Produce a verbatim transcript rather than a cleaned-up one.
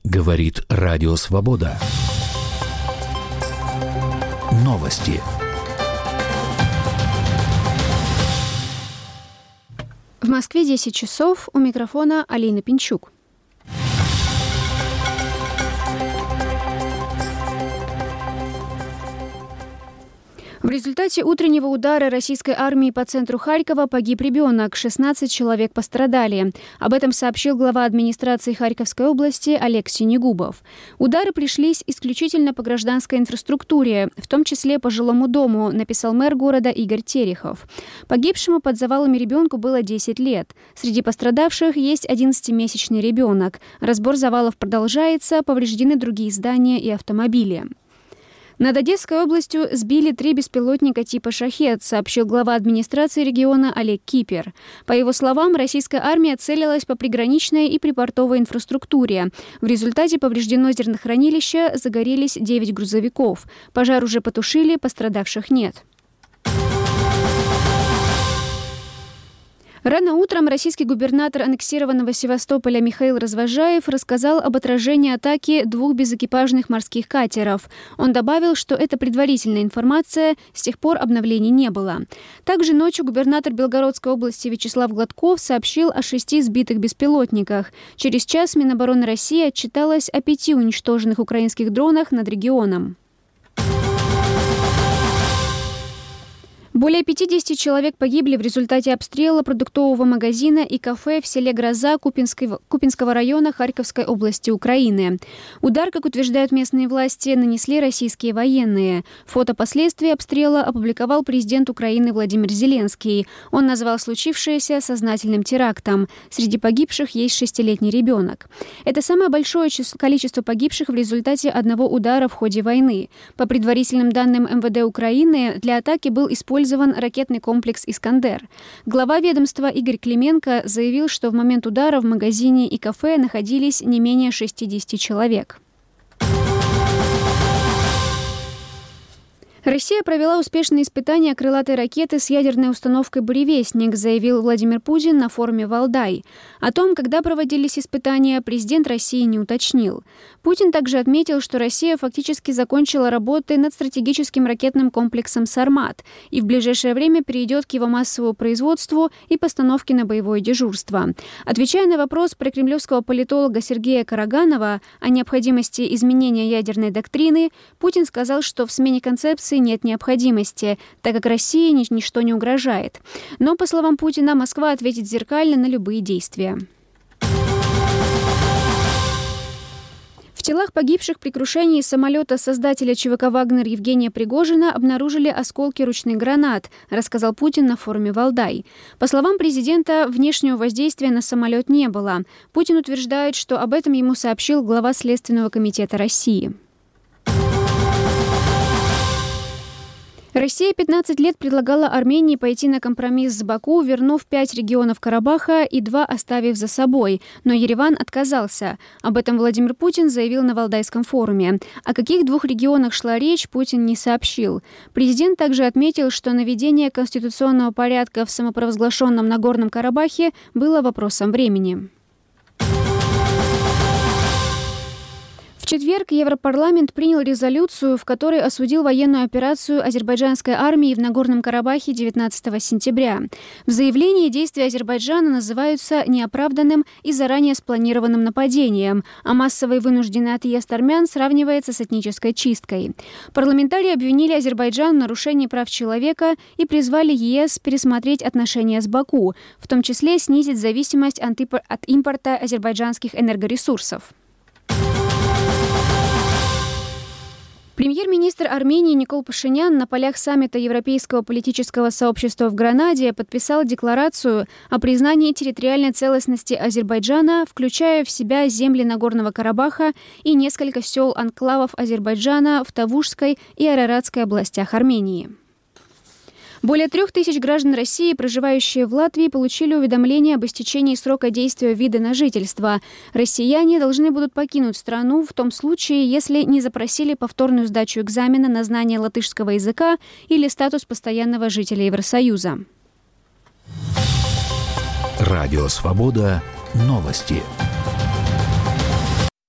Говорит Радио Свобода. Новости. В Москве десять часов. У микрофона Алина Пинчук. В результате утреннего удара российской армии по центру Харькова погиб ребенок, шестнадцать человек пострадали. Об этом сообщил глава администрации Харьковской области Олег Синегубов. Удары пришлись исключительно по гражданской инфраструктуре, в том числе по жилому дому, написал мэр города Игорь Терехов. Погибшему под завалами ребенку было десять лет. Среди пострадавших есть одиннадцатимесячный ребенок. Разбор завалов продолжается, повреждены другие здания и автомобили. Над Одесской областью сбили три беспилотника типа «Шахед», сообщил глава администрации региона Олег Кипер. По его словам, российская армия целилась по приграничной и припортовой инфраструктуре. В результате повреждено зернохранилище, загорелись девять грузовиков. Пожар уже потушили, пострадавших нет. Рано утром российский губернатор аннексированного Севастополя Михаил Развозжаев рассказал об отражении атаки двух безэкипажных морских катеров. Он добавил, что это предварительная информация, с тех пор обновлений не было. Также ночью губернатор Белгородской области Вячеслав Гладков сообщил о шести сбитых беспилотниках. Через час Минобороны России отчиталась о пяти уничтоженных украинских дронах над регионом. Более пятидесяти человек погибли в результате обстрела продуктового магазина и кафе в селе Гроза Купинского, Купинского района Харьковской области Украины. Удар, как утверждают местные власти, нанесли российские военные. Фото последствий обстрела опубликовал президент Украины Владимир Зеленский. Он назвал случившееся сознательным терактом. Среди погибших есть шестилетний ребенок. Это самое большое число, количество погибших в результате одного удара в ходе войны. По предварительным данным эм вэ дэ Украины, для атаки был использован ракетный комплекс «Искандер». Глава ведомства Игорь Клименко заявил, что в момент удара в магазине и кафе находились не менее шестидесяти человек. Россия провела успешные испытания крылатой ракеты с ядерной установкой «Буревестник», заявил Владимир Путин на форуме «Валдай». О том, когда проводились испытания, президент России не уточнил. Путин также отметил, что Россия фактически закончила работы над стратегическим ракетным комплексом «Сармат» и в ближайшее время перейдет к его массовому производству и постановке на боевое дежурство. Отвечая на вопрос прокремлевского политолога Сергея Караганова о необходимости изменения ядерной доктрины, Путин сказал, что в смене концепции нет необходимости, так как России ничто не угрожает. Но, по словам Путина, Москва ответит зеркально на любые действия. В телах погибших при крушении самолета создателя ЧВК «Вагнер» Евгения Пригожина обнаружили осколки ручных гранат, рассказал Путин на форуме «Валдай». По словам президента, внешнего воздействия на самолет не было. Путин утверждает, что об этом ему сообщил глава Следственного комитета России. Россия пятнадцать лет предлагала Армении пойти на компромисс с Баку, вернув пять регионов Карабаха и два оставив за собой. Но Ереван отказался. Об этом Владимир Путин заявил на Валдайском форуме. О каких двух регионах шла речь, Путин не сообщил. Президент также отметил, что наведение конституционного порядка в самопровозглашенном Нагорном Карабахе было вопросом времени. В четверг Европарламент принял резолюцию, в которой осудил военную операцию азербайджанской армии в Нагорном Карабахе девятнадцатого сентября. В заявлении действия Азербайджана называются неоправданным и заранее спланированным нападением, а массовый вынужденный отъезд армян сравнивается с этнической чисткой. Парламентарии обвинили Азербайджан в нарушении прав человека и призвали ЕС пересмотреть отношения с Баку, в том числе снизить зависимость от импорта азербайджанских энергоресурсов. Премьер-министр Армении Никол Пашинян на полях саммита Европейского политического сообщества в Гранаде подписал декларацию о признании территориальной целостности Азербайджана, включая в себя земли Нагорного Карабаха и несколько сел-анклавов Азербайджана в Тавушской и Араратской областях Армении. Более трех тысяч граждан России, проживающие в Латвии, получили уведомление об истечении срока действия вида на жительство. Россияне должны будут покинуть страну в том случае, если не запросили повторную сдачу экзамена на знание латышского языка или статус постоянного жителя Евросоюза. Радио «Свобода». Новости.